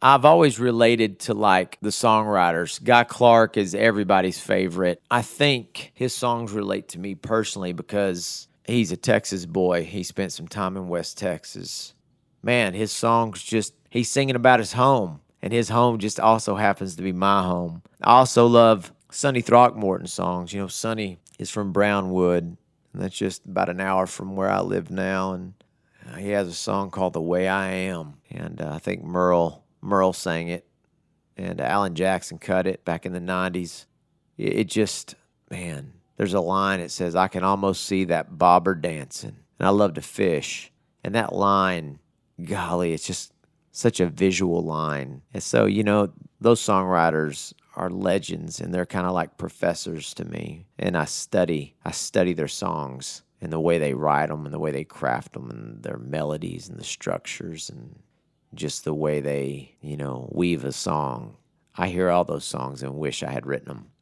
I've always related to like the songwriters. Guy Clark is everybody's favorite. I think his songs relate to me personally because he's a Texas boy. He spent some time in West Texas. Man, his songs just, he's singing about his home, and his home just also happens to be my home. I also love Sonny Throckmorton songs. You know, Sonny is from Brownwood, and that's just about an hour from where I live now. And he has a song called The Way I Am, and I think Merle sang it, and Alan Jackson cut it back in the 90s. It just, man, there's a line that says, I can almost see that bobber dancing, and I love to fish. And that line, golly, it's just such a visual line. And so, you know, those songwriters are legends, and they're kind of like professors to me. And I study their songs and the way they write them and the way they craft them and their melodies and the structures and just the way they, you know, weave a song. I hear all those songs and wish I had written them.